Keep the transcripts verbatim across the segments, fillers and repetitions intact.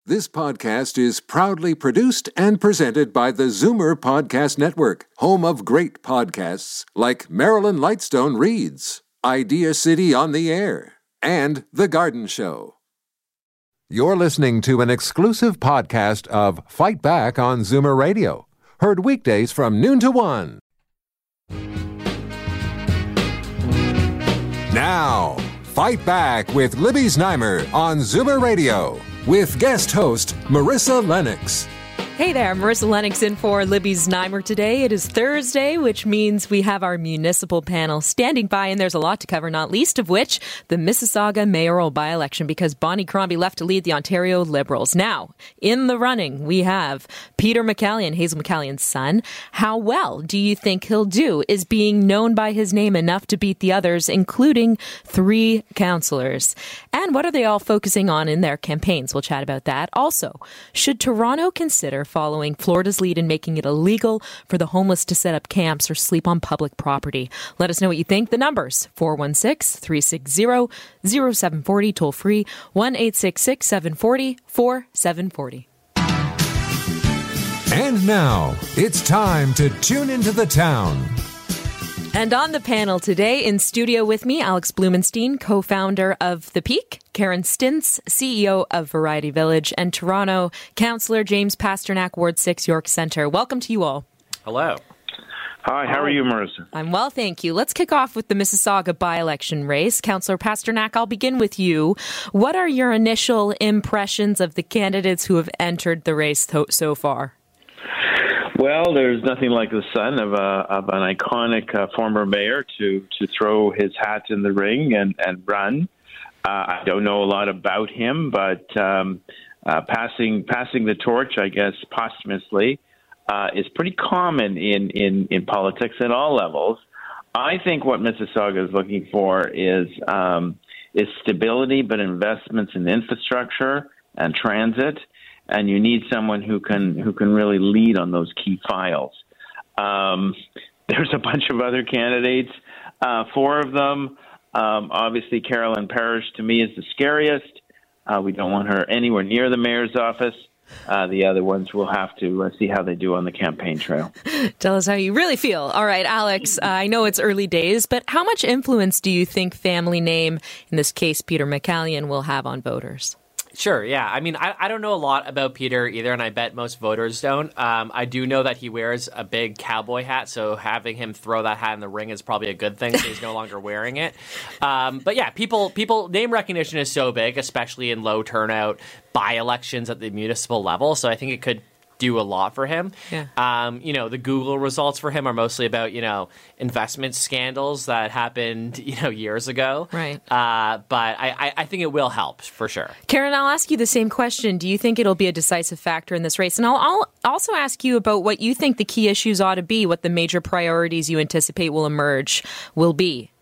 This podcast is proudly produced and presented by the Zoomer Podcast Network, home of great podcasts like Marilyn Lightstone Reads, Idea City on the Air, and The Garden Show. You're listening to an exclusive podcast of Fight Back on Zoomer Radio, heard weekdays from noon to one. Now, Fight Back with Libby Znaimer on Zoomer Radio, with guest host Marissa Lennox. Hey there, Marissa Lennox in for Libby Znaimer today. It is Thursday, which means we have our municipal panel standing by, and there's a lot to cover, not least of which the Mississauga mayoral by-election, because Bonnie Crombie left to lead the Ontario Liberals. Now, in the running, we have Peter McCallion, Hazel McCallion's son. How well do you think he'll do? Is being known by his name enough to beat the others, including three councillors? And what are they all focusing on in their campaigns? We'll chat about that. Also, should Toronto consider following Florida's lead in making it illegal for the homeless to set up camps or sleep on public property? Let us know what you think. The numbers, four one six, three six zero, zero seven four zero, toll free, one eight six six, seven four zero, four seven four zero. And now, it's time to tune into the town. And on the panel today, in studio with me, Alex Blumenstein, co-founder of The Peak, Karen Stintz, C E O of Variety Village, and Toronto Councillor James Pasternak, Ward six, York Centre. Welcome to you all. Hello. Hi, how are you, Marissa? I'm well, thank you. Let's kick off with the Mississauga by-election race. Councillor Pasternak, I'll begin with you. What are your initial impressions of the candidates who have entered the race to- so far? Well, there's nothing like the son of, a, of an iconic uh, former mayor to, to throw his hat in the ring and, and run. Uh, I don't know a lot about him, but um, uh, passing passing the torch, I guess, posthumously, uh, is pretty common in, in, in politics at all levels. I think what Mississauga is looking for is um, is stability, but investments in infrastructure and transit. And you need someone who can who can really lead on those key files. Um, there's a bunch of other candidates, uh, four of them. Um, obviously, Carolyn Parrish, to me, is the scariest. Uh, we don't want her anywhere near the mayor's office. Uh, the other ones, we'll have to uh, see how they do on the campaign trail. Tell us how you really feel. All right, Alex, uh, I know it's early days, but how much influence do you think family name, in this case Peter McCallion, will have on voters? Sure, yeah. I mean, I, I don't know a lot about Peter either, and I bet most voters don't. Um, I do know that he wears a big cowboy hat, so having him throw that hat in the ring is probably a good thing, so he's no longer wearing it. Um, but yeah, people, people, name recognition is so big, especially in low turnout by-elections at the municipal level, so I think it could do a lot for him. Yeah. Um, you know, the Google results for him are mostly about, you know, investment scandals that happened, you know, years ago. Right. Uh, but I, I think it will help for sure. Karen, I'll ask you the same question. Do you think it'll be a decisive factor in this race? And I'll, I'll also ask you about what you think the key issues ought to be, what the major priorities you anticipate will emerge will be.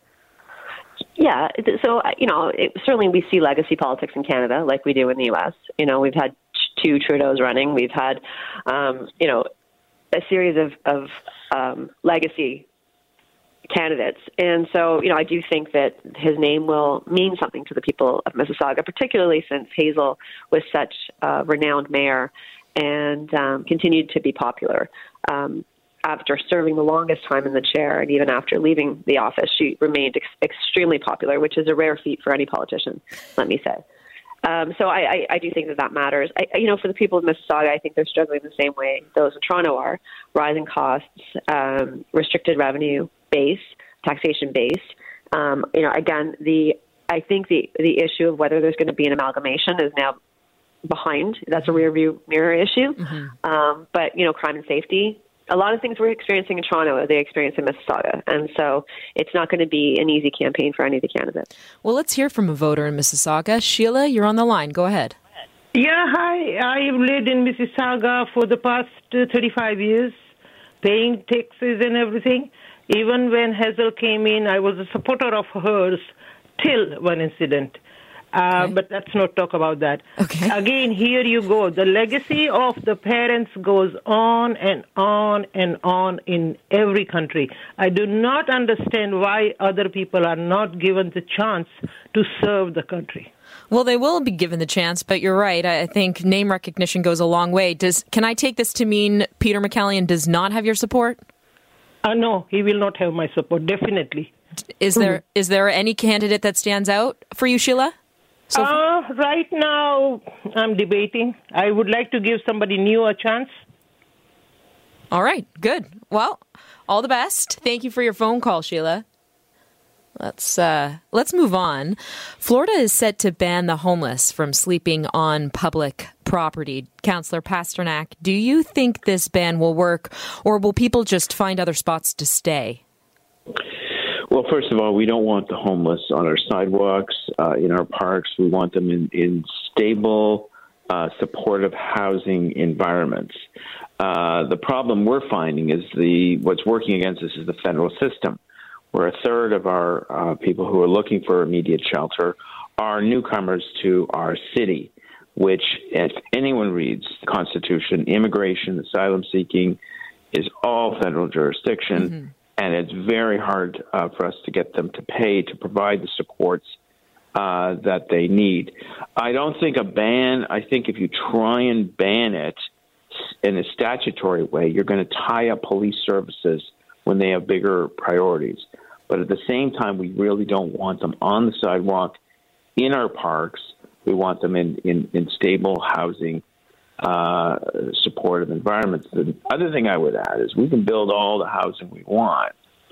Yeah, so, you know, it, certainly we see legacy politics in Canada like we do in the U S. You know, we've had two Trudeaus running. We've had, um, you know, a series of, of um, legacy candidates. And so, you know, I do think that his name will mean something to the people of Mississauga, particularly since Hazel was such a renowned mayor and um, continued to be popular. Um, after serving the longest time in the chair and even after leaving the office, she remained ex- extremely popular, which is a rare feat for any politician, let me say. Um, so I, I, I do think that that matters. I, you know, for the people of Mississauga, I think they're struggling the same way those in Toronto are. Rising costs, um, restricted revenue base, taxation base. Um, you know, again, the I think the, the issue of whether there's going to be an amalgamation is now behind. That's a rear view mirror issue. Mm-hmm. Um, but, you know, crime and safety, a lot of things we're experiencing in Toronto, they experience in Mississauga. And so it's not going to be an easy campaign for any of the candidates. Well, let's hear from a voter in Mississauga. Sheila, you're on the line. Go ahead. Yeah, hi. I've lived in Mississauga for the past uh, thirty-five years, paying taxes and everything. Even when Hazel came in, I was a supporter of hers till one incident. Uh, okay. But let's not talk about that. Okay. Again, here you go. The legacy of the parents goes on and on and on in every country. I do not understand why other people are not given the chance to serve the country. Well, they will be given the chance, but you're right. I think name recognition goes a long way. Does Can I take this to mean Peter McCallion does not have your support? Uh, no, he will not have my support, definitely. Is there is there any candidate that stands out for you, Sheila? So uh, right now, I'm debating. I would like to give somebody new a chance. All right, good. Well, all the best. Thank you for your phone call, Sheila. Let's uh, let's move on. Florida is set to ban the homeless from sleeping on public property. Councillor Pasternak, do you think this ban will work, or will people just find other spots to stay? Well, first of all, we don't want the homeless on our sidewalks, uh, in our parks. We want them in, in stable, uh, supportive housing environments. Uh, the problem we're finding is the what's working against us is the federal system, where a third of our uh, people who are looking for immediate shelter are newcomers to our city, which, if anyone reads the Constitution, immigration, asylum seeking is all federal jurisdiction. Mm-hmm. And it's very hard uh, for us to get them to pay to provide the supports uh, that they need. I don't think a ban, I think if you try and ban it in a statutory way, you're going to tie up police services when they have bigger priorities. But at the same time, we really don't want them on the sidewalk, in our parks. We want them in, in, in stable housing, uh, supportive environments. The other thing I would add is we can build all the housing we want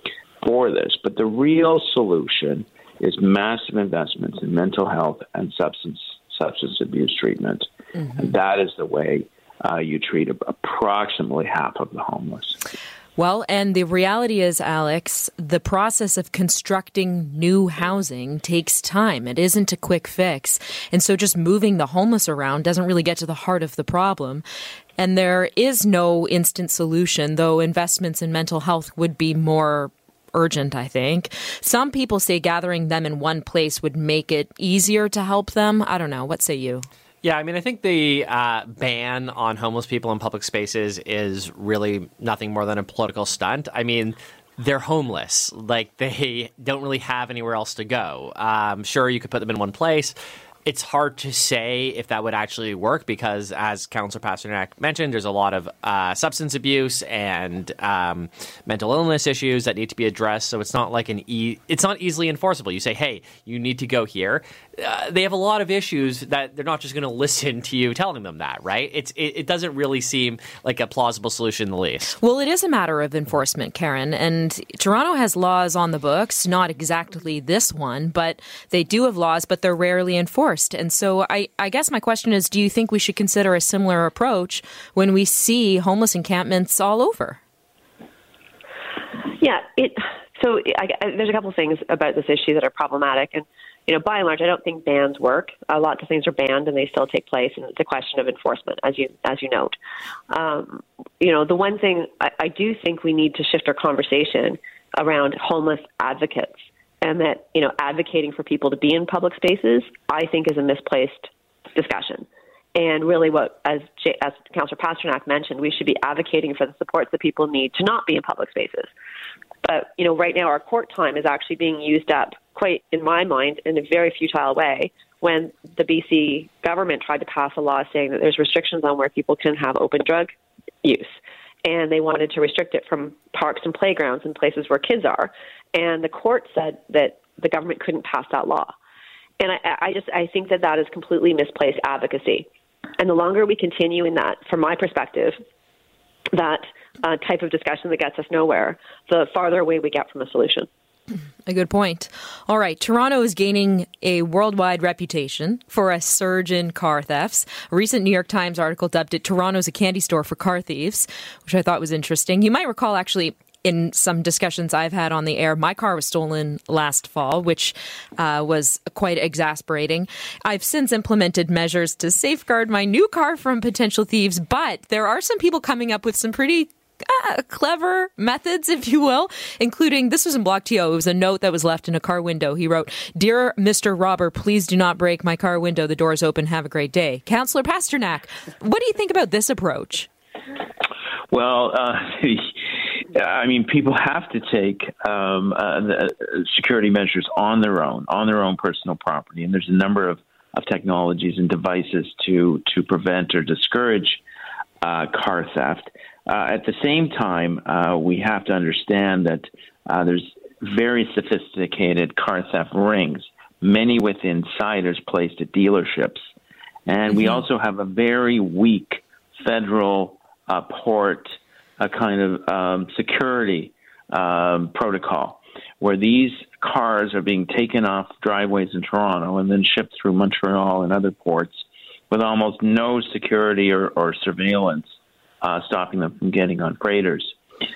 for this, but the real solution is massive investments in mental health and substance substance abuse treatment. Mm-hmm. And that is the way uh, you treat approximately half of the homeless. Well, and the reality is, Alex, the process of constructing new housing takes time. It isn't a quick fix. And so just moving the homeless around doesn't really get to the heart of the problem. And there is no instant solution, though investments in mental health would be more urgent, I think. Some people say gathering them in one place would make it easier to help them. I don't know. What say you? Yeah, I mean, I think the uh, ban on homeless people in public spaces is really nothing more than a political stunt. I mean, they're homeless. Like, they don't really have anywhere else to go. Um, sure, you could put them in one place. It's hard to say if that would actually work because, as Councillor Pasternak mentioned, there's a lot of uh, substance abuse and um, mental illness issues that need to be addressed. So it's not like an e- it's not easily enforceable. You say, hey, you need to go here. Uh, they have a lot of issues that they're not just going to listen to you telling them that, right? It's it, it doesn't really seem like a plausible solution in the least. Well, it is a matter of enforcement, Karen, and Toronto has laws on the books, not exactly this one, but they do have laws, but they're rarely enforced. And so I, I guess my question is, do you think we should consider a similar approach when we see homeless encampments all over? Yeah, it. So I, I, there's a couple of things about this issue that are problematic. And, you know, by and large, I don't think bans work. A lot of things are banned and they still take place. And it's a question of enforcement, as you as you note. Um, you know, the one thing I, I do think we need to shift our conversation around homeless advocates. And that, you know, advocating for people to be in public spaces, I think, is a misplaced discussion. And really what, as, J- as Councillor Pasternak mentioned, we should be advocating for the supports that people need to not be in public spaces. But, you know, right now our court time is actually being used up quite, in my mind, in a very futile way when the B C government tried to pass a law saying that there's restrictions on where people can have open drug use. And they wanted to restrict it from parks and playgrounds and places where kids are. And the court said that the government couldn't pass that law. And I, I just I think that that is completely misplaced advocacy. And the longer we continue in that, from my perspective, that uh, type of discussion that gets us nowhere, the farther away we get from a solution. A good point. All right. Toronto is gaining a worldwide reputation for a surge in car thefts. A recent New York Times article dubbed it Toronto's a candy store for car thieves, which I thought was interesting. You might recall, actually, in some discussions I've had on the air, my car was stolen last fall, which uh, was quite exasperating. I've since implemented measures to safeguard my new car from potential thieves, but there are some people coming up with some pretty Uh, clever methods, if you will, including, this was in Block T O. It was a note that was left in a car window. He wrote, "Dear Mister Robber, please do not break my car window. The door's open. Have a great day." Councillor Pasternak, what do you think about this approach? Well, uh, I mean, people have to take um, uh, the security measures on their own, on their own personal property. And there's a number of of technologies and devices to to prevent or discourage uh, car theft. Uh, at the same time, uh, we have to understand that uh, there's very sophisticated car theft rings, many with insiders placed at dealerships. And mm-hmm. we also have a very weak federal uh, port uh, kind of um, security um, protocol, where these cars are being taken off driveways in Toronto and then shipped through Montreal and other ports with almost no security or, or surveillance uh, stopping them from getting on freighters.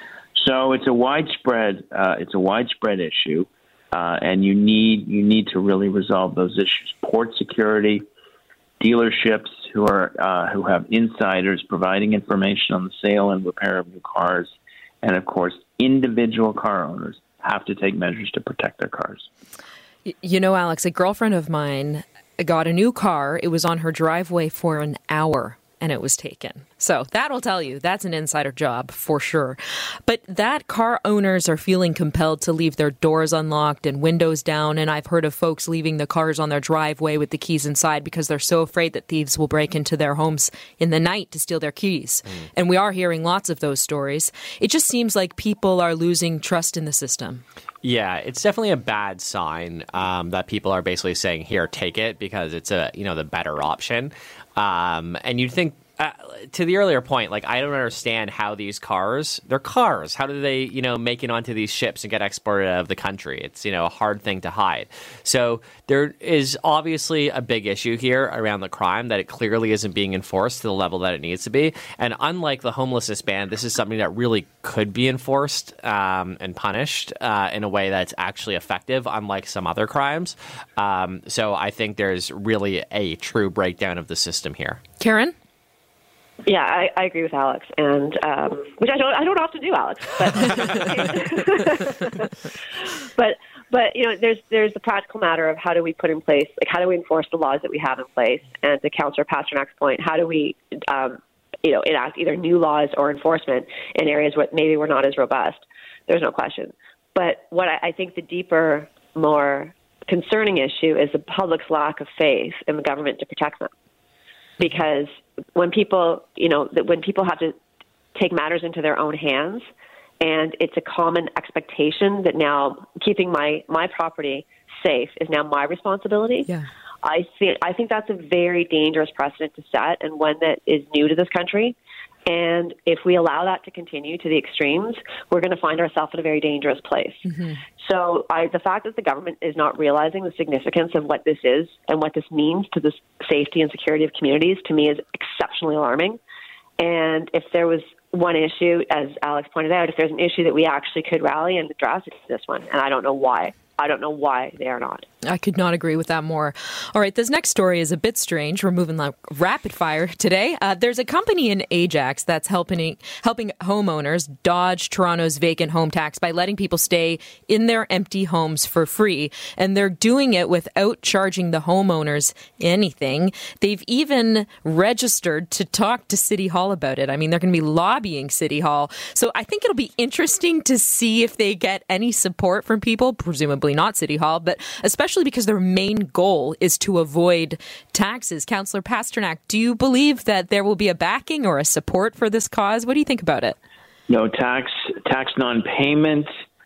So it's a widespread uh, it's a widespread issue, uh, and you need you need to really resolve those issues. Port security, dealerships who are uh, who have insiders providing information on the sale and repair of new cars, and of course, individual car owners have to take measures to protect their cars. You know, Alex, a girlfriend of mine got a new car. It was on her driveway for an hour, and it was taken. So that'll tell you that's an insider job for sure. But that car owners are feeling compelled to leave their doors unlocked and windows down. And I've heard of folks leaving the cars on their driveway with the keys inside because they're so afraid that thieves will break into their homes in the night to steal their keys. Mm. And we are hearing lots of those stories. It just seems like people are losing trust in the system. Yeah, it's definitely a bad sign um, that people are basically saying, here, take it, because it's a you know the better option. Um, and you'd think, uh, to the earlier point, like, I don't understand how these cars, they're cars. How do they, you know, make it onto these ships and get exported out of the country? It's, you know, a hard thing to hide. So there is obviously a big issue here around the crime that it clearly isn't being enforced to the level that it needs to be. And unlike the homelessness ban, this is something that really could be enforced um, and punished uh, in a way that's actually effective, unlike some other crimes. Um, so I think there's really a true breakdown of the system here. Karen? Yeah, I, I agree with Alex, and um, which I don't I don't often do, Alex. But but but you know, there's there's the practical matter of how do we put in place, like how do we enforce the laws that we have in place, and to Councillor Pasternak's point, how do we um, you know enact either new laws or enforcement in areas where maybe we're not as robust. There's no question. But what I, I think the deeper, more concerning issue is the public's lack of faith in the government to protect them. Because when people, you know, when people have to take matters into their own hands, and it's a common expectation that now keeping my, my property safe is now my responsibility. Yeah. I think I think that's a very dangerous precedent to set, and one that is new to this country. And if we allow that to continue to the extremes, we're going to find ourselves in a very dangerous place. Mm-hmm. So I, the fact that the government is not realizing the significance of what this is and what this means to the safety and security of communities, to me, is exceptionally alarming. And if there was one issue, as Alex pointed out, if there's an issue that we actually could rally and address, it's this one. And I don't know why. I don't know why they are not. I could not agree with that more. All right, this next story is a bit strange. We're moving like rapid fire today. Uh, there's a company in Ajax that's helping helping homeowners dodge Toronto's vacant home tax by letting people stay in their empty homes for free. And they're doing it without charging the homeowners anything. They've even registered to talk to City Hall about it. I mean, they're going to be lobbying City Hall. So I think it'll be interesting to see if they get any support from people, presumably not City Hall, but especially because their main goal is to avoid taxes. Councillor Pasternak, do you believe that there will be a backing or a support for this cause? What do you think about it? No, tax tax non-payment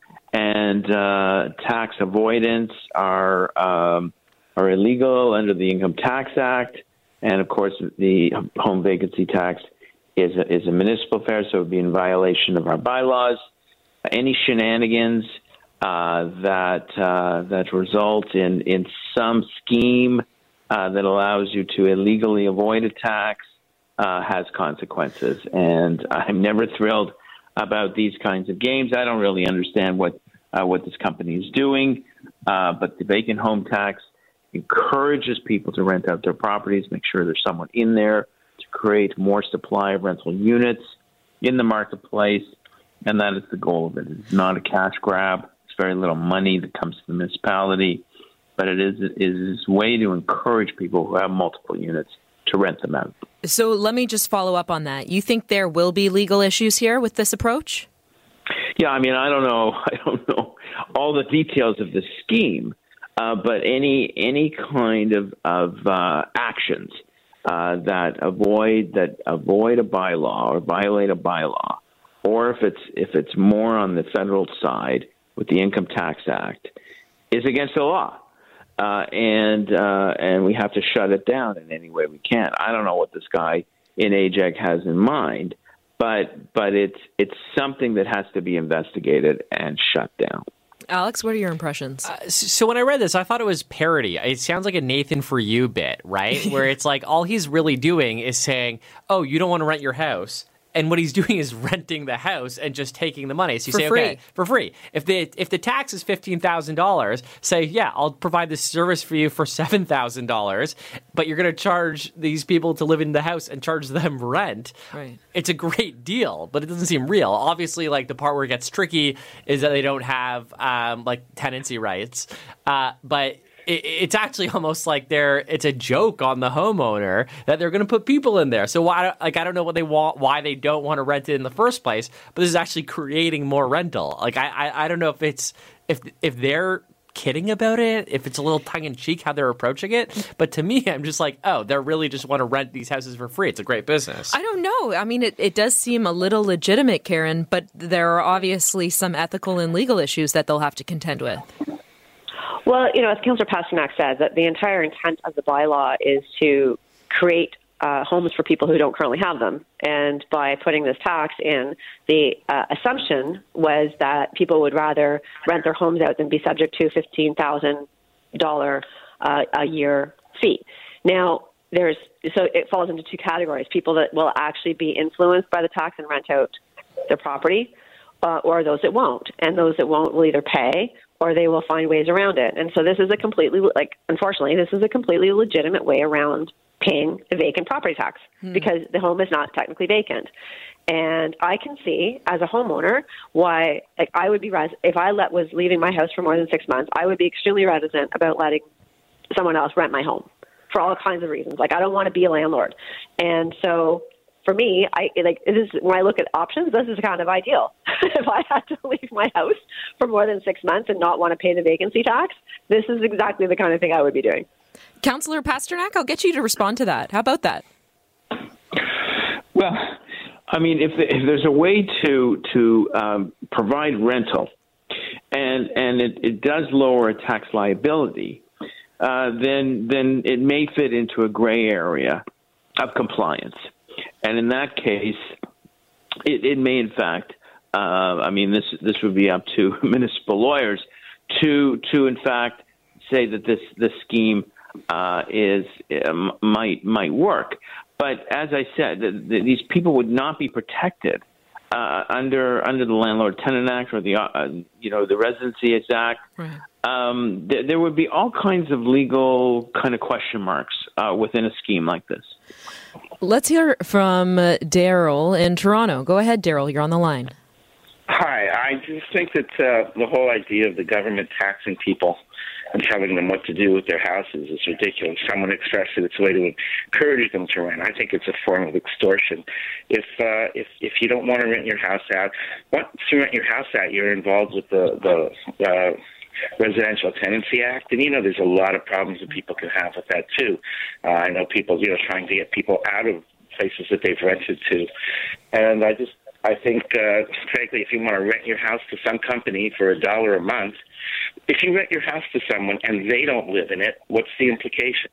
and uh, tax avoidance are um, are illegal under the Income Tax Act, and of course the home vacancy tax is a, is a municipal affair, so it would be in violation of our bylaws. Any shenanigans Uh, that uh, that result in, in some scheme uh, that allows you to illegally avoid a tax uh, has consequences. And I'm never thrilled about these kinds of games. I don't really understand what uh, what this company is doing, uh, but the vacant home tax encourages people to rent out their properties, make sure there's someone in there to create more supply of rental units in the marketplace, and that is the goal of it. It's not a cash grab. Very little money that comes to the municipality, but it is, it is a way to encourage people who have multiple units to rent them out. So let me just follow up on that. You think there will be legal issues here with this approach? Yeah, I mean, I don't know. I don't know all the details of the scheme, uh, but any any kind of of uh, actions uh, that avoid that avoid a bylaw or violate a bylaw, or if it's if it's more on the federal side with the Income Tax Act, is against the law. Uh, and uh, and we have to shut it down in any way we can. I don't know what this guy in A J E C has in mind, but but it's it's something that has to be investigated and shut down. Alex, what are your impressions? Uh, so when I read this, I thought it was parody. It sounds like a Nathan For You bit, right? Where it's like all he's really doing is saying, "Oh, you don't want to rent your house." And what he's doing is renting the house and just taking the money. So you for say, free. okay, for free. If the if the tax is fifteen thousand dollars, say, yeah, I'll provide this service for you for seven thousand dollars, but you're going to charge these people to live in the house and charge them rent. Right. It's a great deal, but it doesn't seem real. Obviously, like the part where it gets tricky is that they don't have um, like tenancy rights. Uh, but it's actually almost like they're it's a joke on the homeowner that they're going to put people in there. So why like I don't know what they want, why they don't want to rent it in the first place, but this is actually creating more rental. Like I I, I don't know if it's if if they're kidding about it, if it's a little tongue in cheek how they're approaching it. But to me, I'm just like, oh, they really just want to rent these houses for free. It's a great business. I don't know. I mean, it, it does seem a little legitimate, Karen, but there are obviously some ethical and legal issues that they'll have to contend with. Well, you know, as Councillor Pasternak said, that the entire intent of the bylaw is to create uh, homes for people who don't currently have them. And by putting this tax in, the uh, assumption was that people would rather rent their homes out than be subject to a fifteen thousand dollars uh, a year fee. Now, there's so it falls into two categories: people that will actually be influenced by the tax and rent out their property, uh, or those that won't. And those that won't will either pay or they will find ways around it. And so this is a completely, like, unfortunately, this is a completely legitimate way around paying the vacant property tax hmm. because the home is not technically vacant. And I can see, as a homeowner, why like, I would be, res- if I let, was leaving my house for more than six months, I would be extremely reticent about letting someone else rent my home for all kinds of reasons. Like, I don't want to be a landlord. And so for me, I like this, when I look at options, this is kind of ideal. If I had to leave my house for more than six months and not want to pay the vacancy tax, this is exactly the kind of thing I would be doing. Councillor Pasternak, I'll get you to respond to that. How about that? Well, I mean, if if there's a way to to um, provide rental, and and it, it does lower a tax liability, uh, then then it may fit into a gray area of compliance. And in that case, it, it may, in fact, uh, I mean, this this would be up to municipal lawyers to to, in fact, say that this this scheme uh, is um, might might work. But as I said, the, the, these people would not be protected uh, under under the Landlord Tenant Act or the uh, you know the Residency Act. Right. Um, th- there would be all kinds of legal kind of question marks uh, within a scheme like this. Let's hear from uh, Daryl in Toronto. Go ahead, Daryl. You're on the line. Hi. I just think that uh, the whole idea of the government taxing people and telling them what to do with their houses is ridiculous. Someone expressed it it's a way to encourage them to rent. I think it's a form of extortion. If uh, if if you don't want to rent your house out, once you rent your house out, you're involved with the the uh, Residential Tenancy Act, and you know there's a lot of problems that people can have with that too. Uh, I know people, you know, trying to get people out of places that they've rented to, and I just I think, uh, frankly, if you want to rent your house to some company for a dollar a month, if you rent your house to someone and they don't live in it, what's the implication?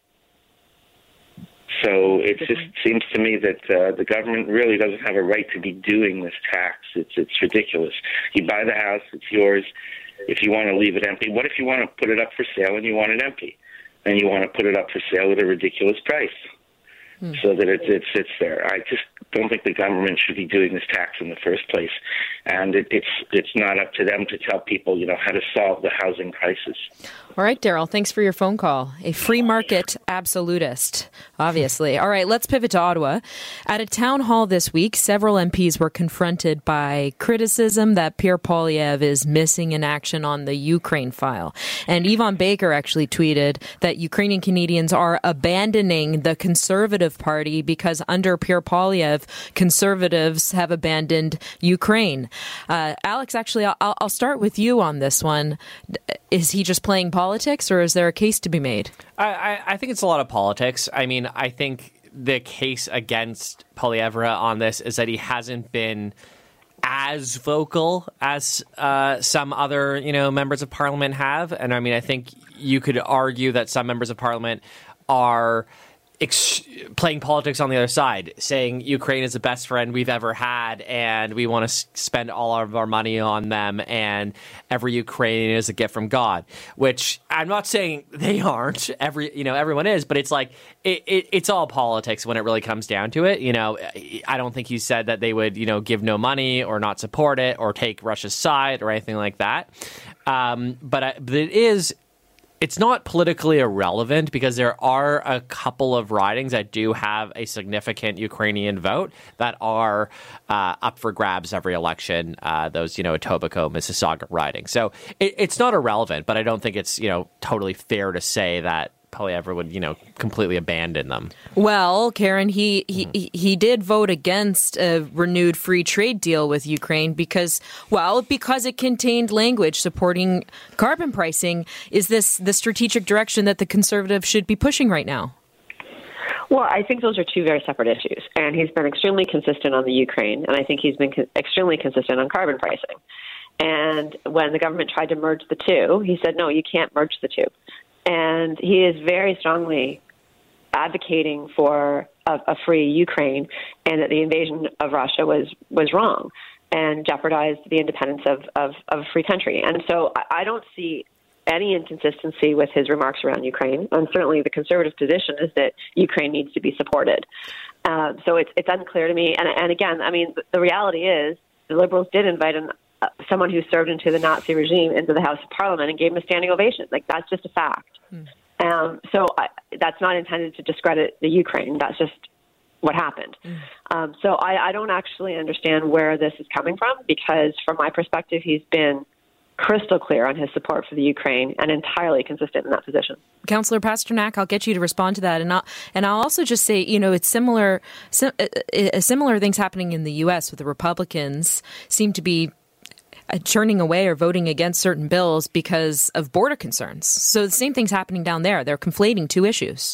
So it just seems to me that uh, the government really doesn't have a right to be doing this tax. It's it's ridiculous. You buy the house, it's yours. If you want to leave it empty, what if you want to put it up for sale and you want it empty? And you want to put it up for sale at a ridiculous price hmm. so that it, it sits there. I just don't think the government should be doing this tax in the first place. And it, it's it's not up to them to tell people, you know, how to solve the housing crisis. All right, Daryl, thanks for your phone call. A free market absolutist, obviously. All right, let's pivot to Ottawa. At a town hall this week, several M Ps were confronted by criticism that Pierre Poilievre is missing in action on the Ukraine file. And Yvonne Baker actually tweeted that Ukrainian Canadians are abandoning the conservative conservative party because under Pierre Poilievre, conservatives have abandoned Ukraine. Uh, Alex, actually, I'll, I'll start with you on this one. Is he just playing politics, or is there a case to be made? I, I, I think it's a lot of politics. I mean, I think the case against Poilievre on this is that he hasn't been as vocal as uh, some other, you know, members of parliament have. And I mean, I think you could argue that some members of parliament are ex- playing politics on the other side, saying Ukraine is the best friend we've ever had, and we want to s- spend all of our money on them, and every Ukrainian is a gift from God. Which I'm not saying they aren't. Every you know, everyone is, but it's like it, it, it's all politics when it really comes down to it. You know, I don't think he said that they would, you know, give no money or not support it or take Russia's side or anything like that. Um, but, I, but it is. It's not politically irrelevant because there are a couple of ridings that do have a significant Ukrainian vote that are uh, up for grabs every election, uh, those, you know, Etobicoke, Mississauga ridings. So it, it's not irrelevant, but I don't think it's, you know, totally fair to say that Poilievre would, you know, completely abandon them. Well, Karen, he, he he did vote against a renewed free trade deal with Ukraine because, well, because it contained language supporting carbon pricing. Is this the strategic direction that the Conservatives should be pushing right now? Well, I think those are two very separate issues. And he's been extremely consistent on the Ukraine, and I think he's been co- extremely consistent on carbon pricing. And when the government tried to merge the two, he said, no, you can't merge the two. And he is very strongly advocating for a, a free Ukraine, and that the invasion of Russia was, was wrong and jeopardized the independence of, of, of a free country. And so I, I don't see any inconsistency with his remarks around Ukraine. And certainly the Conservative position is that Ukraine needs to be supported. Uh, so it's, it's unclear to me. And, and again, I mean, the reality is the Liberals did invite an Uh, someone who served into the Nazi regime into the House of Parliament and gave him a standing ovation. Like, that's just a fact. Mm. Um, so I, that's not intended to discredit the Ukraine. That's just what happened. Mm. Um, so I, I don't actually understand where this is coming from, because from my perspective, he's been crystal clear on his support for the Ukraine and entirely consistent in that position. Councillor Pasternak, I'll get you to respond to that. And I'll, and I'll also just say, you know, it's similar, sim, uh, similar things happening in the U S with the Republicans seem to be turning away or voting against certain bills because of border concerns. So the same thing's happening down there. They're conflating two issues.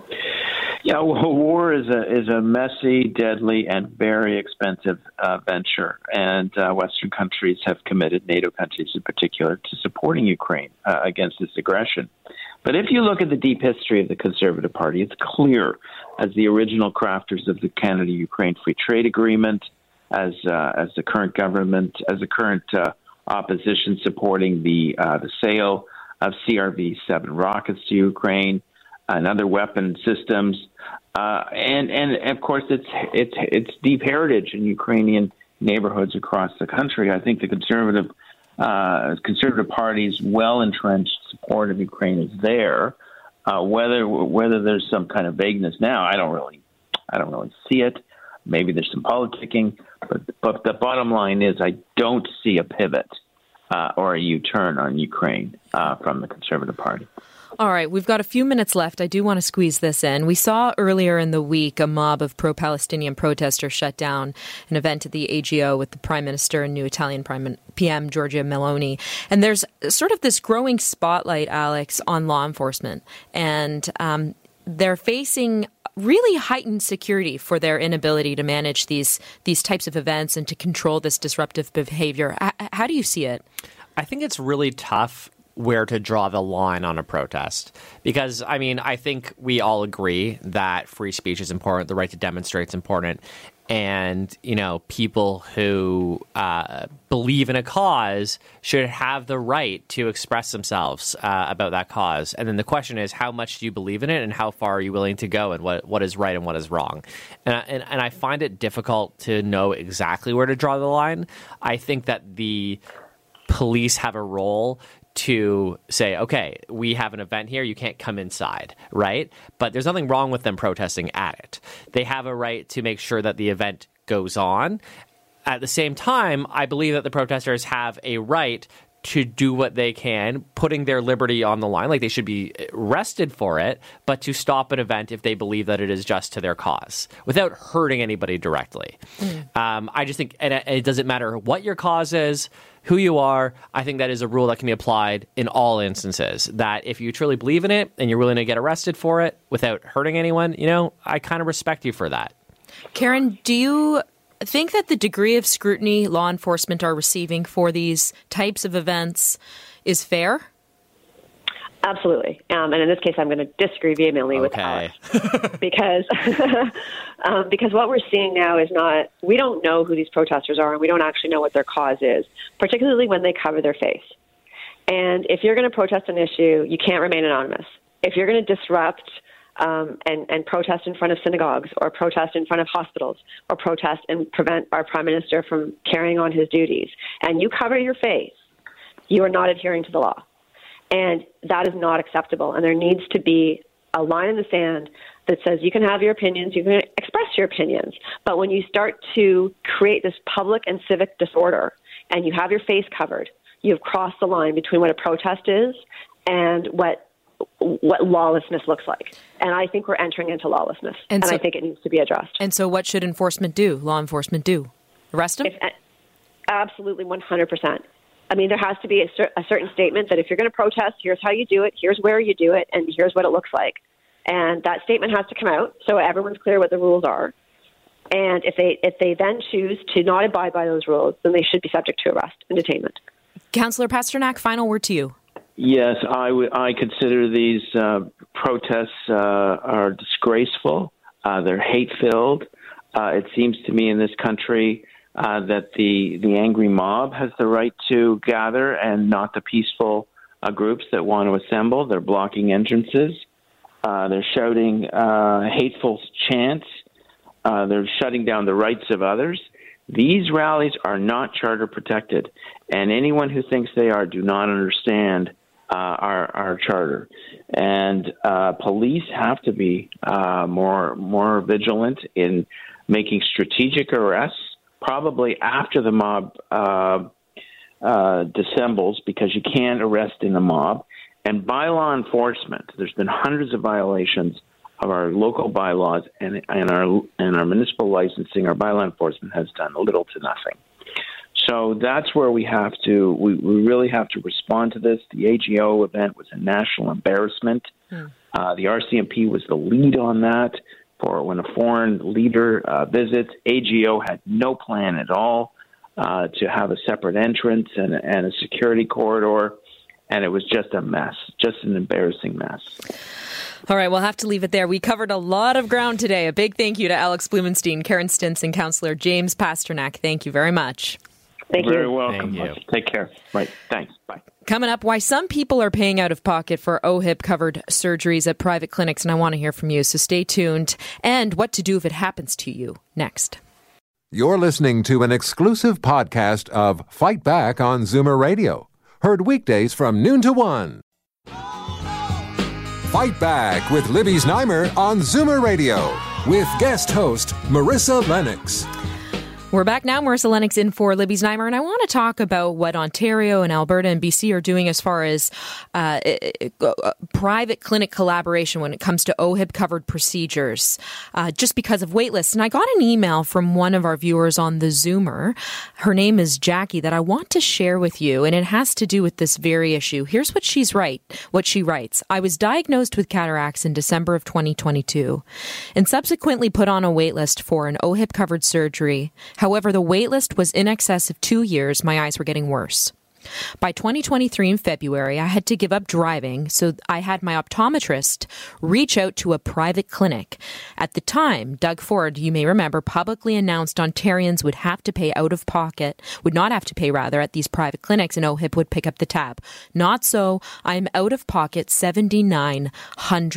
Yeah, well, war is a is a messy, deadly, and very expensive uh, venture. And uh, Western countries have committed, NATO countries in particular, to supporting Ukraine uh, against this aggression. But if you look at the deep history of the Conservative Party, it's clear, as the original crafters of the Canada-Ukraine Free Trade Agreement, as uh, as the current government, as the current uh, opposition supporting the uh, the sale of C R V seven rockets to Ukraine and other weapon systems, uh, and and of course it's it's it's deep heritage in Ukrainian neighborhoods across the country. I think the conservative uh, conservative Party's well entrenched support of Ukraine is there. Uh, whether whether there's some kind of vagueness now, I don't really I don't really see it. Maybe there's some politicking, but but the bottom line is I don't see a pivot uh, or a U-turn on Ukraine uh, from the Conservative Party. All right, we've got a few minutes left. I do want to squeeze this in. We saw earlier in the week a mob of pro-Palestinian protesters shut down an event at the A G O with the Prime Minister and new Italian Prime P M Giorgia Meloni. And there's sort of this growing spotlight, Alex, on law enforcement. And um, they're facing really heightened security for their inability to manage these these types of events and to control this disruptive behavior. H- how do you see it? I think it's really tough where to draw the line on a protest. Because, I mean, I think we all agree that free speech is important, the right to demonstrate is important, and, you know, people who uh, believe in a cause should have the right to express themselves uh, about that cause. And then the question is, how much do you believe in it, and how far are you willing to go, and what what is right and what is wrong? And, and, and I find it difficult to know exactly where to draw the line. I think that the police have a role to say, okay, we have an event here, you can't come inside, right? But there's nothing wrong with them protesting at it. They have a right to make sure that the event goes on. At the same time, I believe that the protesters have a right to do what they can, putting their liberty on the line. Like, they should be arrested for it, but to stop an event if they believe that it is just to their cause without hurting anybody directly. Mm. Um, I just think, and it doesn't matter what your cause is, who you are. I think that is a rule that can be applied in all instances, that if you truly believe in it and you're willing to get arrested for it without hurting anyone, you know, I kind of respect you for that. Karen, do you think that the degree of scrutiny law enforcement are receiving for these types of events is fair? Absolutely. Um, and in this case, I'm going to disagree vehemently okay. with Alex. because, um, because what we're seeing now is not, we don't know who these protesters are, and we don't actually know what their cause is, particularly when they cover their face. And if you're going to protest an issue, you can't remain anonymous. If you're going to disrupt um, and, and protest in front of synagogues, or protest in front of hospitals, or protest and prevent our prime minister from carrying on his duties, and you cover your face, you are not adhering to the law. And that is not acceptable. And there needs to be a line in the sand that says you can have your opinions, you can express your opinions. But when you start to create this public and civic disorder and you have your face covered, you've crossed the line between what a protest is and what what lawlessness looks like. And I think we're entering into lawlessness. And, and so, I think it needs to be addressed. And so what should enforcement do, law enforcement do? Arrest them? If, absolutely, one hundred percent. I mean, there has to be a, cer- a certain statement that if you're going to protest, here's how you do it, here's where you do it, and here's what it looks like. And that statement has to come out so everyone's clear what the rules are. And if they if they then choose to not abide by those rules, then they should be subject to arrest and detainment. Councillor Pasternak, final word to you. Yes, I, w- I consider these uh, protests uh, are disgraceful. Uh, they're hate-filled. Uh, it seems to me in this country Uh, that the, the angry mob has the right to gather and not the peaceful uh, groups that want to assemble. They're blocking entrances. Uh, they're shouting uh, hateful chants. Uh, they're shutting down the rights of others. These rallies are not charter protected, and anyone who thinks they are do not understand uh, our, our charter. And uh, police have to be uh, more more vigilant in making strategic arrests, probably after the mob uh, uh, dissembles, because you can't arrest in the mob. And by law enforcement, there's been hundreds of violations of our local bylaws and, and our and our municipal licensing. Our bylaw enforcement has done little to nothing. So that's where we have to, we, we really have to respond to this. The A G O event was a national embarrassment. Hmm. Uh, the R C M P was the lead on that. For when a foreign leader uh, visits, A G O had no plan at all uh, to have a separate entrance and, and a security corridor, and it was just a mess, just an embarrassing mess. All right, we'll have to leave it there. We covered a lot of ground today. A big thank you to Alex Blumenstein, Karen Stintz, and Councillor James Pasternak. Thank you very much. Thank you. Very welcome. Thank you. Take care. Right. Thanks. Bye. Coming up, why some people are paying out of pocket for O H I P-covered surgeries at private clinics, and I want to hear from you, so stay tuned. And what to do if it happens to you, next. You're listening to an exclusive podcast of Fight Back on Zoomer Radio. Heard weekdays from noon to one. Fight Back with Libby Znaimer on Zoomer Radio with guest host Marissa Lennox. We're back now. Marissa Lennox in for Libby Znaimer, and I want to talk about what Ontario and Alberta and B C are doing as far as uh, private clinic collaboration when it comes to O H I P-covered procedures, uh, just because of waitlists. And I got an email from one of our viewers on the Zoomer. Her name is Jackie, that I want to share with you, and it has to do with this very issue. Here's what she's right. What she writes: I was diagnosed with cataracts in December of twenty twenty-two, and subsequently put on a waitlist for an O H I P-covered surgery. However, the waitlist was in excess of two years. My eyes were getting worse. By twenty twenty-three in February, I had to give up driving, so I had my optometrist reach out to a private clinic. At the time, Doug Ford, you may remember, publicly announced Ontarians would have to pay out of pocket, would not have to pay rather, at these private clinics, and O H I P would pick up the tab. Not so. I'm out of pocket seven thousand nine hundred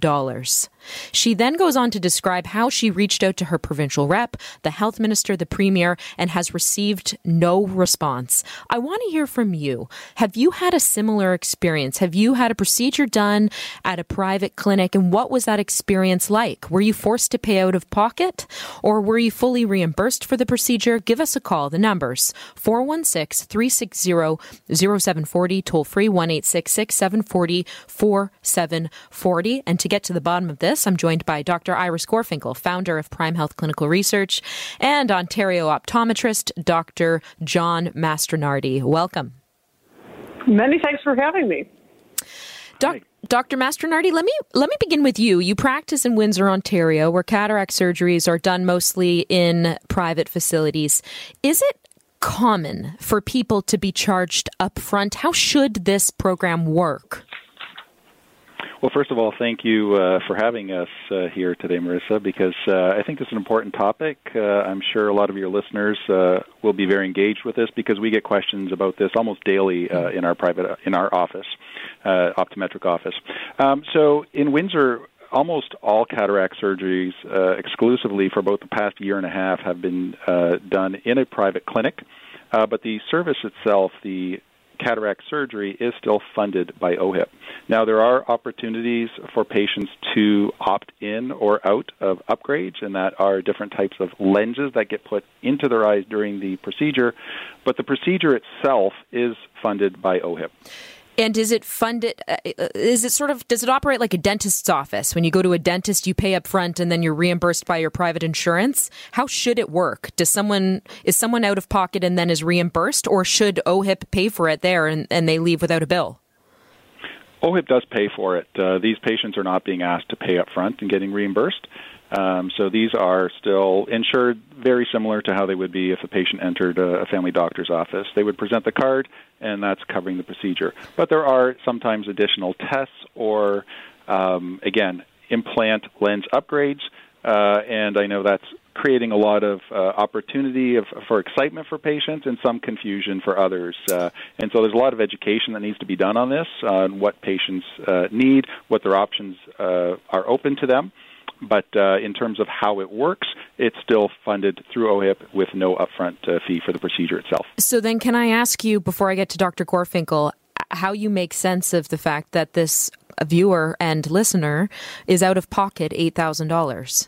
dollars. She then goes on to describe how she reached out to her provincial rep, the health minister, the premier, and has received no response. I want to hear from you. Have you had a similar experience? Have you had a procedure done at a private clinic, and what was that experience like? Were you forced to pay out of pocket, or were you fully reimbursed for the procedure? Give us a call. The numbers four one six, three six zero, zero seven four zero, toll free one eight six six, seven four zero, four seven four zero. And to get to the bottom of this, I'm joined by Doctor Iris Gorfinkel, founder of Prime Health Clinical Research, and Ontario optometrist Doctor John Mastronardi. Welcome. Many thanks for having me. Doc- Doctor Mastronardi, let me let me begin with you. You practice in Windsor, Ontario, where cataract surgeries are done mostly in private facilities. Is it common for people to be charged up front? How should this program work? Well, first of all, thank you uh, for having us uh, here today, Marissa, because uh, I think this is an important topic. Uh, I'm sure a lot of your listeners uh, will be very engaged with this because we get questions about this almost daily uh, in our private in our office, uh, optometric office. Um, so in Windsor, almost all cataract surgeries uh, exclusively for about the past year and a half have been uh, done in a private clinic, uh, but the service itself, the cataract surgery, is still funded by O H I P. Now, there are opportunities for patients to opt in or out of upgrades, and that are different types of lenses that get put into their eyes during the procedure, but the procedure itself is funded by O H I P. And is it funded, uh, is it sort of, does it operate like a dentist's office? When you go to a dentist, you pay up front and then you're reimbursed by your private insurance? How should it work? Does someone, is someone out of pocket and then is reimbursed, or should O H I P pay for it there and, and they leave without a bill? O H I P does pay for it. Uh, these patients are not being asked to pay up front and getting reimbursed. Um, so these are still insured very similar to how they would be if a patient entered a, a family doctor's office. They would present the card, and that's covering the procedure. But there are sometimes additional tests or, um, again, implant lens upgrades, uh, and I know that's creating a lot of uh, opportunity of, for excitement for patients and some confusion for others. Uh, and so there's a lot of education that needs to be done on this, on what patients uh, need, what their options uh, are open to them. But uh, in terms of how it works, it's still funded through O H I P with no upfront uh, fee for the procedure itself. So then can I ask you, before I get to Doctor Gorfinkel, how you make sense of the fact that this viewer and listener is out of pocket eight thousand dollars?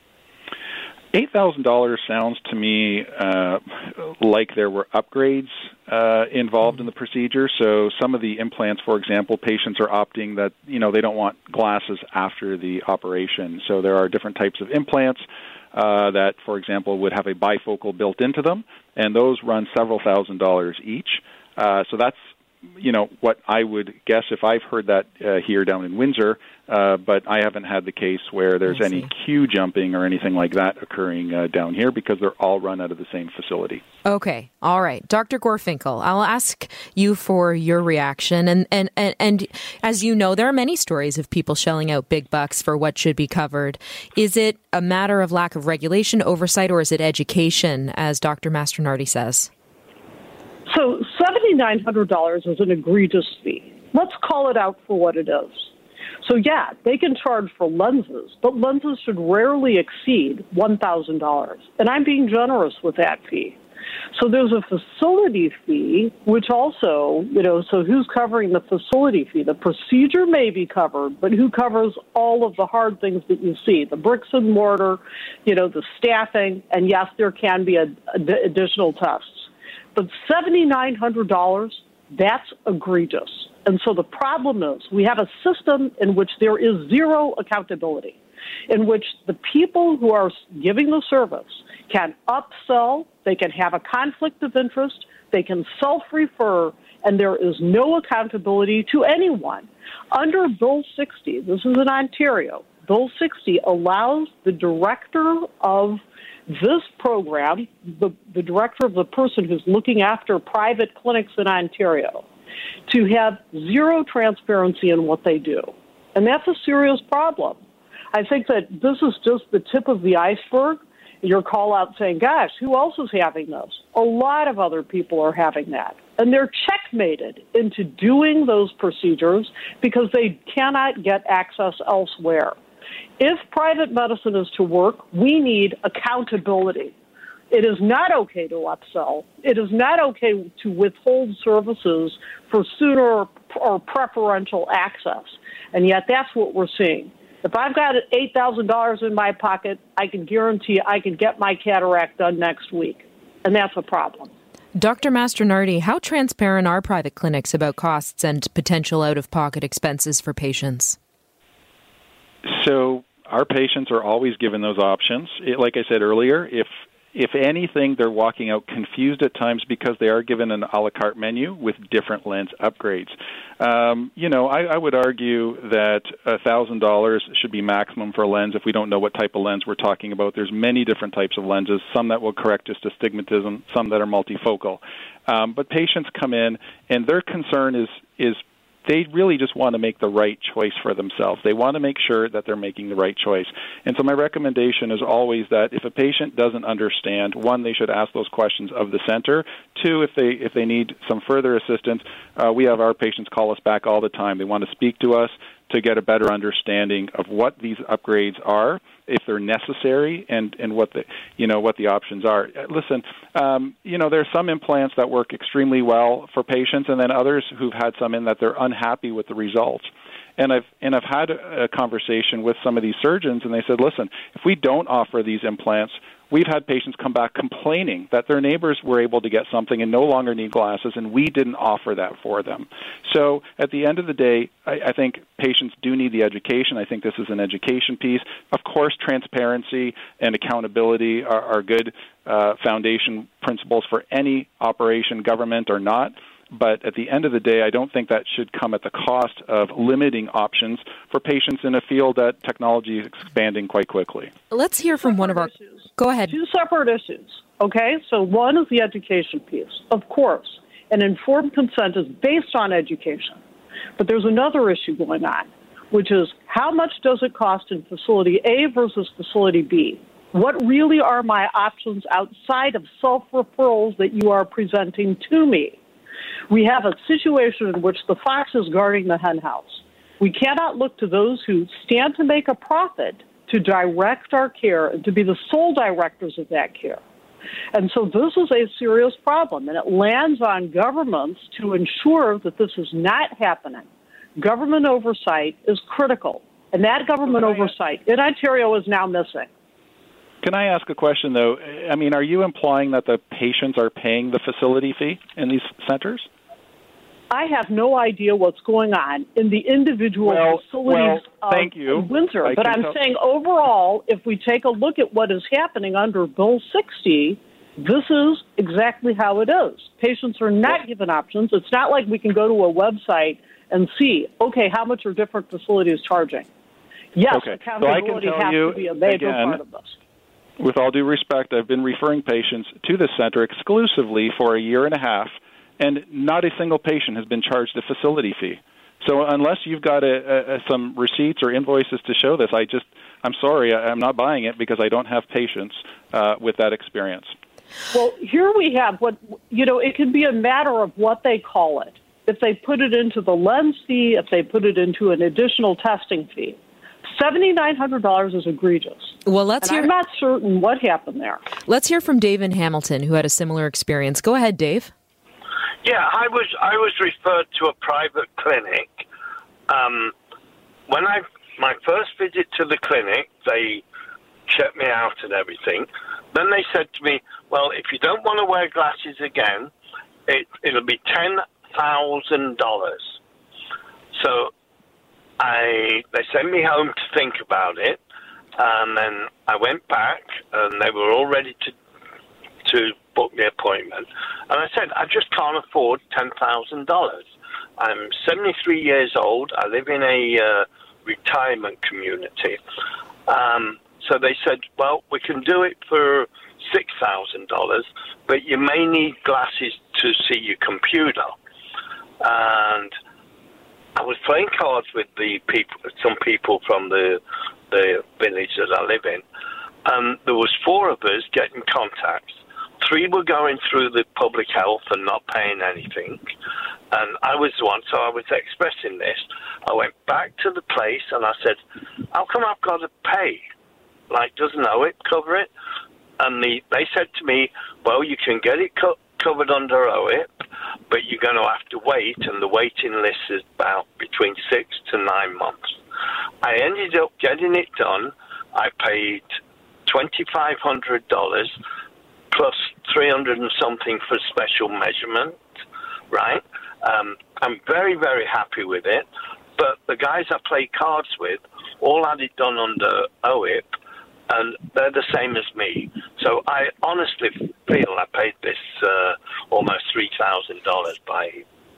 eight thousand dollars sounds to me uh, like there were upgrades uh, involved in the procedure. So some of the implants, for example, patients are opting that, you know, they don't want glasses after the operation. So there are different types of implants uh, that, for example, would have a bifocal built into them, and those run several thousand dollars each. Uh, so that's, you know, what I would guess if I've heard that uh, here down in Windsor, uh, but I haven't had the case where there's any queue jumping or anything like that occurring uh, down here because they're all run out of the same facility. Okay. All right. Doctor Gorfinkel, I'll ask you for your reaction. And, and, and, and as you know, there are many stories of people shelling out big bucks for what should be covered. Is it a matter of lack of regulation, oversight, or is it education, as Doctor Mastronardi says? So seven thousand nine hundred dollars is an egregious fee. Let's call it out for what it is. So, yeah, they can charge for lenses, but lenses should rarely exceed one thousand dollars. And I'm being generous with that fee. So there's a facility fee, which also, you know, so who's covering the facility fee? The procedure may be covered, but who covers all of the hard things that you see? The bricks and mortar, you know, the staffing, and yes, there can be a, a, additional tests. But seven thousand nine hundred dollars, that's egregious. And so the problem is we have a system in which there is zero accountability, in which the people who are giving the service can upsell, they can have a conflict of interest, they can self-refer, and there is no accountability to anyone. Under Bill sixty, this is in Ontario, Bill sixty allows the director of this program, the, the director of the person who's looking after private clinics in Ontario, to have zero transparency in what they do. And that's a serious problem. I think that this is just the tip of the iceberg, your call out saying, gosh, who else is having this? A lot of other people are having that. And they're checkmated into doing those procedures because they cannot get access elsewhere. If private medicine is to work, we need accountability. It is not okay to upsell. It is not okay to withhold services for sooner or preferential access. And yet that's what we're seeing. If I've got eight thousand dollars in my pocket, I can guarantee I can get my cataract done next week. And that's a problem. Doctor Mastronardi, how transparent are private clinics about costs and potential out-of-pocket expenses for patients? So our patients are always given those options. It, like I said earlier, if If anything, they're walking out confused at times because they are given an a la carte menu with different lens upgrades. Um, you know, I, I would argue that one thousand dollars should be maximum for a lens if we don't know what type of lens we're talking about. There's many different types of lenses, some that will correct just astigmatism, some that are multifocal. Um, but patients come in, and their concern is is they really just want to make the right choice for themselves. They want to make sure that they're making the right choice. And so my recommendation is always that if a patient doesn't understand, one, they should ask those questions of the center. Two, if they if they need some further assistance, uh, we have our patients call us back all the time. They want to speak to us to get a better understanding of what these upgrades are, if they're necessary, and, and what the you know what the options are. Listen, um, you know there are some implants that work extremely well for patients, and then others who've had some in that they're unhappy with the results. And I've and I've had a, a conversation with some of these surgeons, and they said, listen, if we don't offer these implants, we've had patients come back complaining that their neighbors were able to get something and no longer need glasses, and we didn't offer that for them. So at the end of the day, I, I think patients do need the education. I think this is an education piece. Of course, transparency and accountability are, are good uh, foundation principles for any operation, government or not. But at the end of the day, I don't think that should come at the cost of limiting options for patients in a field that technology is expanding quite quickly. Let's hear from one of our... Issues. Go ahead. Two separate issues, okay? So one is the education piece. Of course, an informed consent is based on education. But there's another issue going on, which is how much does it cost in facility A versus facility B? What really are my options outside of self-referrals that you are presenting to me? We have a situation in which the fox is guarding the hen house. We cannot look to those who stand to make a profit to direct our care and to be the sole directors of that care. And so this is a serious problem, and it lands on governments to ensure that this is not happening. Government oversight is critical, and that government oversight in Ontario is now missing. Can I ask a question, though? I mean, are you implying that the patients are paying the facility fee in these centers? I have no idea what's going on in the individual well, facilities well, thank of you. Windsor. I but I'm tell- saying overall, if we take a look at what is happening under Bill sixty, this is exactly how it is. Patients are not given options. It's not like we can go to a website and see, okay, how much are different facilities charging? Yes, okay. accountability so I can tell has you, to be a major again, part of this. With all due respect, I've been referring patients to this center exclusively for a year and a half, and not a single patient has been charged a facility fee. So unless you've got a, a, some receipts or invoices to show this, I just, I'm sorry, I, I'm not buying it because I don't have patients uh, with that experience. Well, here we have what, you know, it can be a matter of what they call it. If they put it into the lens fee, if they put it into an additional testing fee. seven thousand nine hundred dollars is egregious. Well, let's and hear. I'm not certain what happened there. Let's hear from Dave in Hamilton, who had a similar experience. Go ahead, Dave. Yeah, I was I was referred to a private clinic. Um, when I my first visit to the clinic, they checked me out and everything. Then they said to me, "Well, if you don't want to wear glasses again, it it'll be ten thousand dollars." So I they sent me home to think about it, and then I went back, and they were all ready to to book the appointment. And I said, I just can't afford ten thousand dollars. I'm seventy-three years old. I live in a uh, retirement community. Um, so they said, well, we can do it for six thousand dollars, but you may need glasses to see your computer. And I was playing cards with the people, some people from the the village that I live in, and there was four of us getting contacts. Three were going through the public health and not paying anything, and I was the one, so I was expressing this. I went back to the place and I said, how come I've got to pay? Like, doesn't O I P cover it? And the, they said to me, well, you can get it co- covered under O I P, but you're going to have to wait, and the waiting list is about between six to nine months. I ended up getting it done. I paid twenty-five hundred dollars plus three hundred and something for special measurement, right? Um, I'm very, very happy with it. But the guys I play cards with all had it done under O I P, and they're the same as me. So I honestly feel I paid this uh, almost three thousand dollars by,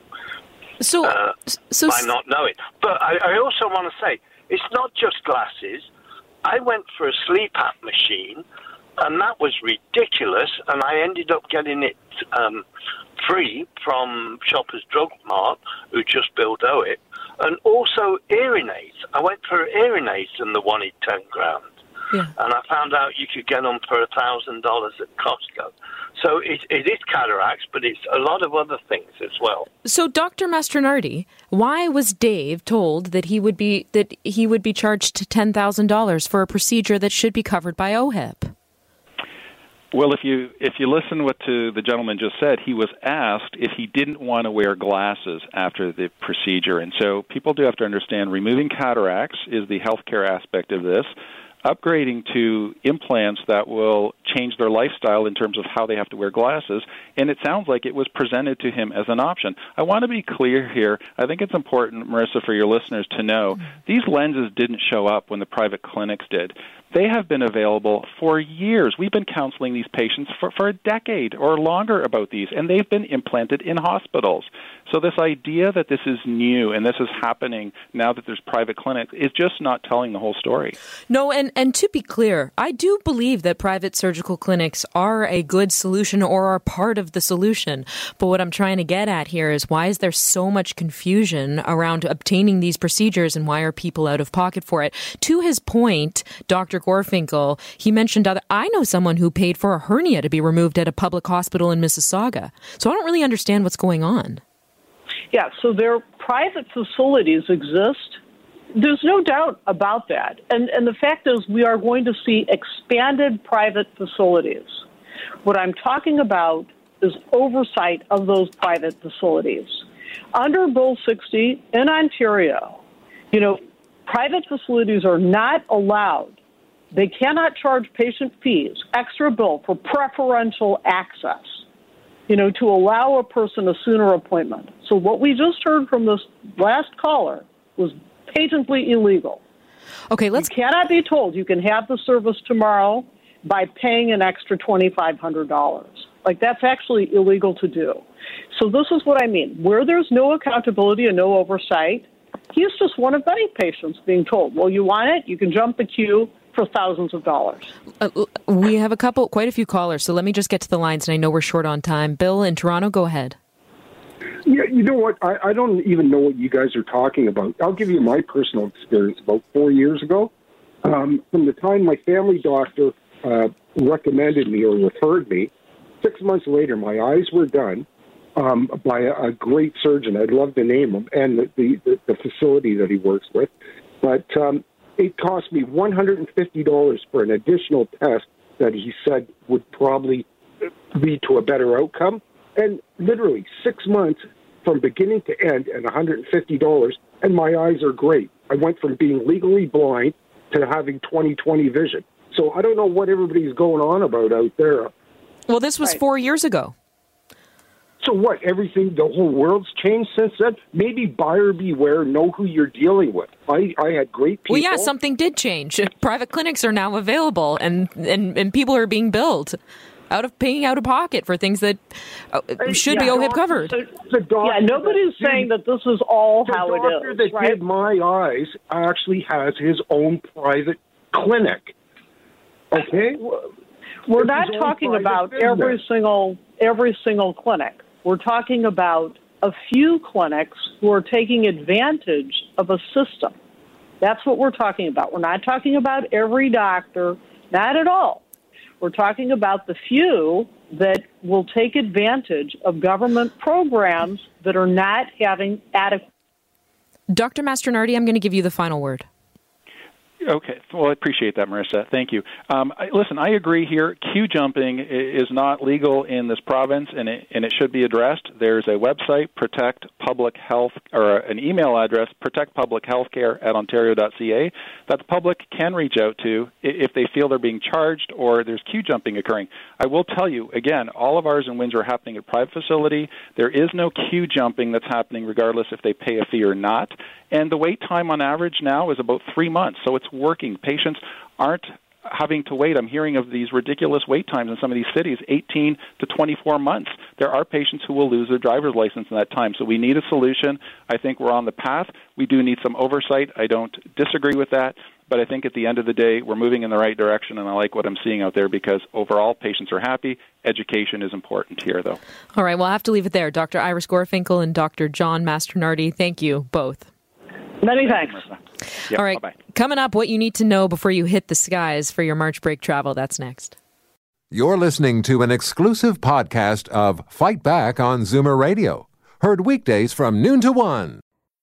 so, uh, so, by not knowing. But I, I also want to say, it's not just glasses. I went for a sleep app machine, and that was ridiculous, and I ended up getting it um, free from Shoppers Drug Mart, who just built O I P, and also hearing aids. I went for hearing aids, and they wanted ten grand. Yeah. And I found out you could get them for one thousand dollars at Costco. So it, it is cataracts, but it's a lot of other things as well. So, Doctor Mastronardi, why was Dave told that he would be that he would be charged ten thousand dollars for a procedure that should be covered by O H I P? Well, if you if you listen what to the gentleman just said, he was asked if he didn't want to wear glasses after the procedure. And so people do have to understand removing cataracts is the healthcare aspect of this. Upgrading to implants that will change their lifestyle in terms of how they have to wear glasses, and it sounds like it was presented to him as an option. I want to be clear here. I think it's important, Marissa, for your listeners to know, these lenses didn't show up when the private clinics did. They have been available for years. We've been counseling these patients for, for a decade or longer about these, and they've been implanted in hospitals. So this idea that this is new and this is happening now that there's private clinics is just not telling the whole story. No, and, and to be clear, I do believe that private surgical clinics are a good solution or are part of the solution. But what I'm trying to get at here is why is there so much confusion around obtaining these procedures and why are people out of pocket for it? To his point, Doctor Gorfinkel, he mentioned other, I know someone who paid for a hernia to be removed at a public hospital in Mississauga. So I don't really understand what's going on. Yeah, so their private facilities exist. There's no doubt about that. And, and the fact is we are going to see expanded private facilities. What I'm talking about is oversight of those private facilities. Under Bill sixty in Ontario, you know, private facilities are not allowed. They cannot charge patient fees, extra bill for preferential access, you know, to allow a person a sooner appointment. So what we just heard from this last caller was patently illegal. Okay, let's. You cannot be told you can have the service tomorrow by paying an extra twenty-five hundred dollars. Like, that's actually illegal to do. So this is what I mean. Where there's no accountability and no oversight, he's just one of many patients being told, well, you want it, you can jump the queue for thousands of dollars. Uh, we have a couple, quite a few callers, so let me just get to the lines, and I know we're short on time. Bill in Toronto, go ahead. Yeah, you know what? I, I don't even know what you guys are talking about. I'll give you my personal experience about four years ago. Um, from the time my family doctor uh, recommended me or referred me, six months later, my eyes were done um, by a, a great surgeon. I'd love to name him and the, the, the facility that he works with. But um, it cost me one hundred fifty dollars for an additional test that he said would probably lead to a better outcome. And literally six months from beginning to end and one hundred fifty dollars, and my eyes are great. I went from being legally blind to having twenty twenty vision. So I don't know what everybody's going on about out there. Well, this was right. four years ago. So what, everything, the whole world's changed since then? Maybe buyer beware, know who you're dealing with. I, I had great people. Well, yeah, something did change. Private clinics are now available, and, and, and people are being billed out of paying out of pocket for things that uh, should yeah, be O H I P covered. The, the doctor yeah, nobody's that saying did, that this is all the how it doctor is. that right? did my eyes actually has his own private clinic. Okay? We're It's not his own talking private about business. every single every single clinic. We're talking about a few clinics who are taking advantage of a system. That's what we're talking about. We're not talking about every doctor Not at all. We're talking about the few that will take advantage of government programs that are not having adequate. Doctor Mastronardi, I'm going to give you the final word. Okay. Well, I appreciate that, Marissa. Thank you. Um, I, listen, I agree here. Queue jumping is not legal in this province, and it, and it should be addressed. There's a website, Protect Public Health, or an email address, protect public healthcare at ontario dot c a, that the public can reach out to if they feel they're being charged or there's queue jumping occurring. I will tell you, again, all of ours in Windsor are happening at a private facility. There is no queue jumping that's happening regardless if they pay a fee or not. And the wait time on average now is about three months, so it's working. Patients aren't having to wait. I'm hearing of these ridiculous wait times in some of these cities, eighteen to twenty-four months. There are patients who will lose their driver's license in that time, so we need a solution. I think we're on the path. We do need some oversight. I don't disagree with that, but I think at the end of the day, we're moving in the right direction, and I like what I'm seeing out there because overall, patients are happy. Education is important here, though. All right, we'll have to leave it there. Doctor Iris Gorfinkel and Doctor John Mastronardi, thank you both. Many thanks. Yep, all right, bye-bye. Coming up, what you need to know before you hit the skies for your March break travel. That's next. You're listening to an exclusive podcast of Fight Back on Zoomer Radio. Heard weekdays from noon to one.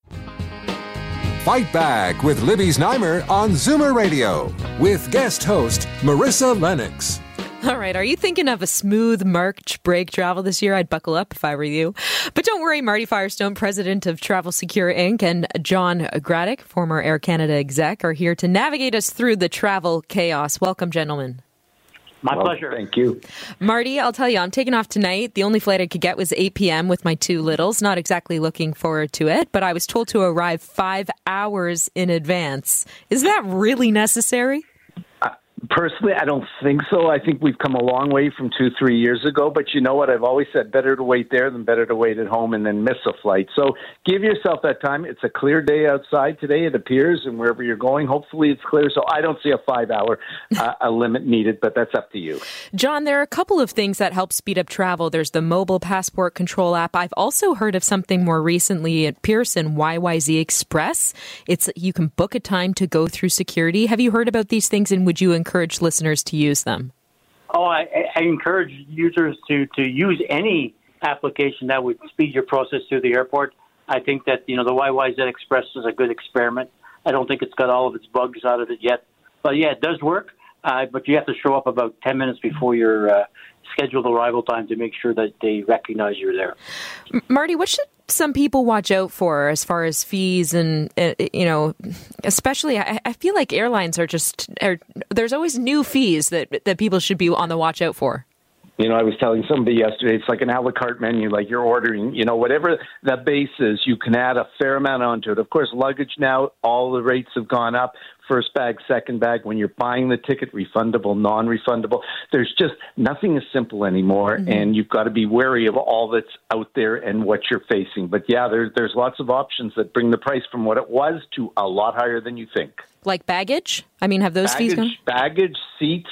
Fight Back with Libby Znaimer on Zoomer Radio with guest host Marissa Lennox. All right, are you thinking of a smooth March break travel this year? I'd buckle up if I were you. But don't worry, Marty Firestone, president of Travel Secure Incorporated, and John Graddick, former Air Canada exec, are here to navigate us through the travel chaos. Welcome, gentlemen. My well, pleasure. Thank you. Marty, I'll tell you, I'm taking off tonight. The only flight I could get was eight p.m. with my two littles. Not exactly looking forward to it, but I was told to arrive five hours in advance. Is that really necessary? Personally, I don't think so. I think we've come a long way from two, three years ago. But you know what? I've always said better to wait there than better to wait at home and then miss a flight. So give yourself that time. It's a clear day outside today, it appears, and wherever you're going, hopefully it's clear. So I don't see a five-hour uh, a limit needed, but that's up to you. John, there are a couple of things that help speed up travel. There's the mobile passport control app. I've also heard of something more recently at Pearson, Y Y Z Express. It's you can book a time to go through security. Have you heard about these things, and would you encourage encourage listeners to use them? Oh, I, I encourage users to, to use any application that would speed your process through the airport. I think that, you know, the Y Y Z Express is a good experiment. I don't think it's got all of its bugs out of it yet. But, yeah, it does work, uh, but you have to show up about ten minutes before your uh, scheduled arrival time to make sure that they recognize you're there. M- Marty, what should some people watch out for as far as fees and, uh, you know, especially I, I feel like airlines are just, are, there's always new fees that, that people should be on the watch out for. You know, I was telling somebody yesterday, it's like an a la carte menu, like you're ordering, you know, whatever the base is, you can add a fair amount onto it. Of course, luggage now, all the rates have gone up. First bag, second bag, when you're buying the ticket, refundable, non-refundable. There's just nothing is simple anymore, mm-hmm. and you've got to be wary of all that's out there and what you're facing. But yeah, there, there's lots of options that bring the price from what it was to a lot higher than you think. Like baggage? I mean, have those baggage, fees gone? Baggage, seats.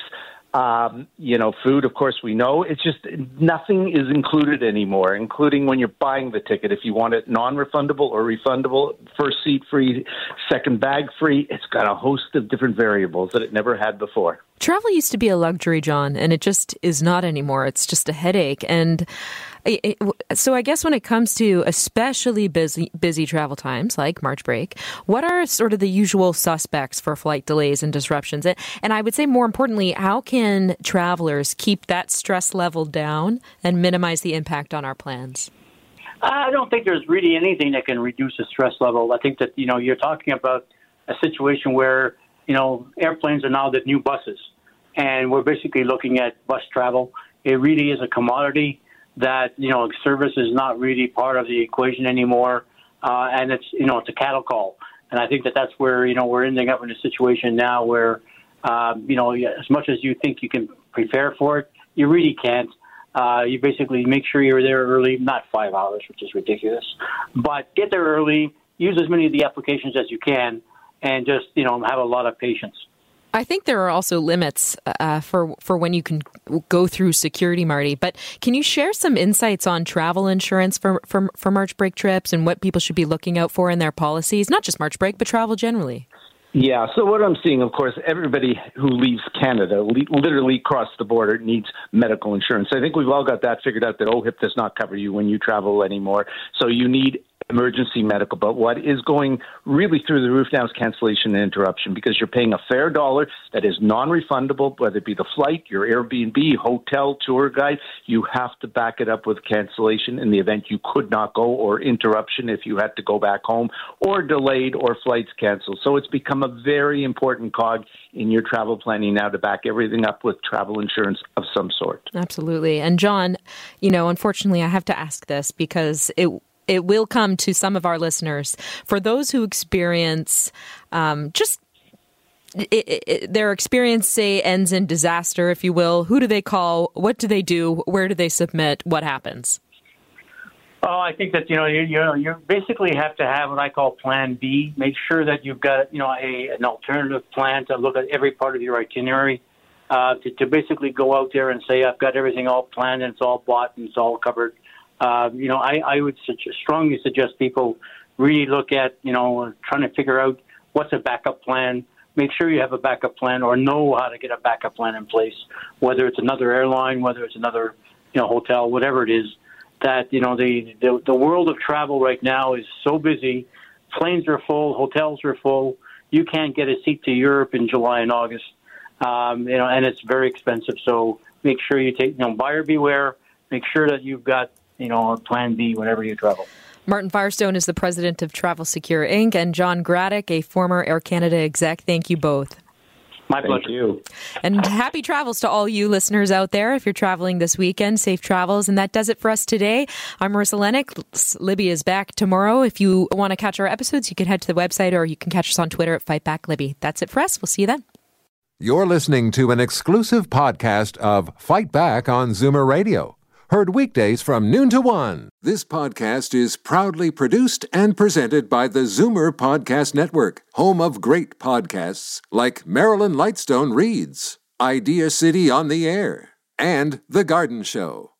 Um, you know, food, of course, we know. It's just nothing is included anymore, including when you're buying the ticket. If you want it non-refundable or refundable, first seat free, second bag free, it's got a host of different variables that it never had before. Travel used to be a luxury, John, and it just is not anymore. It's just a headache. And it, it, so I guess when it comes to especially busy busy travel times like March break, what are sort of the usual suspects for flight delays and disruptions? And, and I would say more importantly, how can travelers keep that stress level down and minimize the impact on our plans? I don't think there's really anything that can reduce the stress level. I think that, you know, you're talking about a situation where, you know, airplanes are now the new buses, and we're basically looking at bus travel. It really is a commodity that, you know, service is not really part of the equation anymore, uh, and it's, you know, it's a cattle call. And I think that that's where, you know, we're ending up in a situation now where, um, you know, as much as you think you can prepare for it, you really can't. Uh, you basically make sure you're there early, not five hours, which is ridiculous, but get there early, use as many of the applications as you can, and just, you know, have a lot of patience. I think there are also limits uh, for, for when you can go through security, Marty. But can you share some insights on travel insurance for, for, for March break trips and what people should be looking out for in their policies? Not just March break, but travel generally. Yeah, so what I'm seeing, of course, everybody who leaves Canada, li- literally across the border, needs medical insurance. I think we've all got that figured out, that O H I P does not cover you when you travel anymore. So you need emergency medical. But what is going really through the roof now is cancellation and interruption, because you're paying a fair dollar that is non-refundable, whether it be the flight, your Airbnb, hotel, tour guide. You have to back it up with cancellation in the event you could not go, or interruption if you had to go back home, or delayed, or flights canceled. So it's become a very important cog in your travel planning now to back everything up with travel insurance of some sort. Absolutely. And John, you know, unfortunately, I have to ask this because it It will come to some of our listeners. For those who experience um, just it, it, their experience, say, ends in disaster, if you will, who do they call? What do they do? Where do they submit? What happens? Oh, I think that, you know, you, you know, you basically have to have what I call Plan B. Make sure that you've got, you know, a, an alternative plan to look at every part of your itinerary, uh, to, to basically go out there and say, I've got everything all planned and it's all bought and it's all covered. Uh, you know, I, I would suggest, strongly suggest people really look at, you know, trying to figure out what's a backup plan. Make sure you have a backup plan, or know how to get a backup plan in place, whether it's another airline, whether it's another, you know, hotel, whatever it is. That, you know, the, the, the world of travel right now is so busy. Planes are full, hotels are full. You can't get a seat to Europe in July and August, um, you know, and it's very expensive. So make sure you take, you know, buyer beware. Make sure that you've got, you know, a plan B whenever you travel. Martin Firestone is the president of Travel Secure Incorporated, and John Graddick, a former Air Canada exec. Thank you both. My pleasure. Thank you. And happy travels to all you listeners out there. If you're traveling this weekend, safe travels. And that does it for us today. I'm Marissa Lennox. Libby is back tomorrow. If you want to catch our episodes, you can head to the website, or you can catch us on Twitter at FightBackLibby. That's it for us. We'll see you then. You're listening to an exclusive podcast of Fight Back on Zoomer Radio. Heard weekdays from noon to one. This podcast is proudly produced and presented by the Zoomer Podcast Network, home of great podcasts like Marilyn Lightstone Reads, Idea City on the Air, and The Garden Show.